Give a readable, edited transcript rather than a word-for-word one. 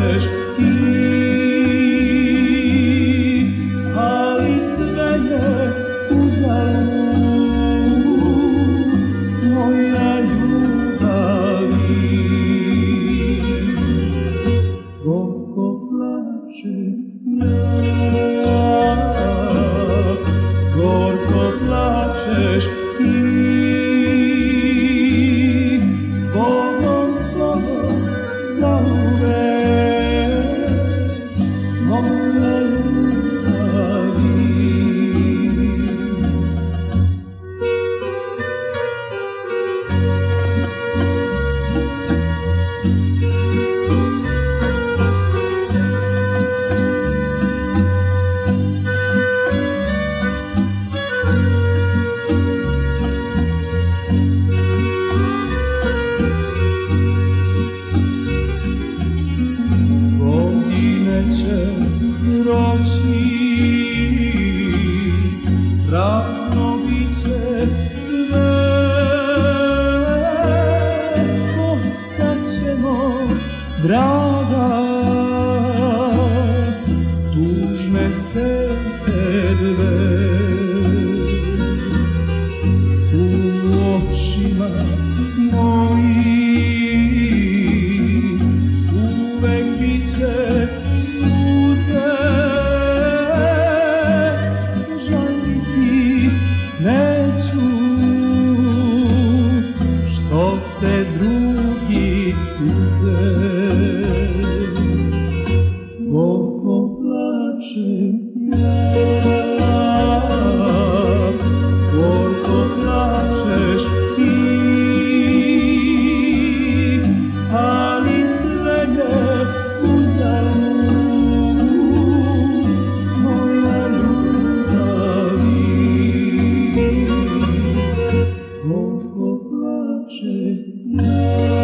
plačeš ti, ali sve je uzalud, moja ljubavi. Gorko plačem ja, gorko plačeš ti, zbogom, zbogom, zauvek, moja ljubavi. Će proći, prazno biće sve, ostaćemo, draga, tužne sete dve. U očima mojim uvek biće suze, žaliti neću što te drugi tuze. Gorko plačem ja, gorko plačeš ti, ali sve je uzalud, moja ljubavi. Gorko plačem ja.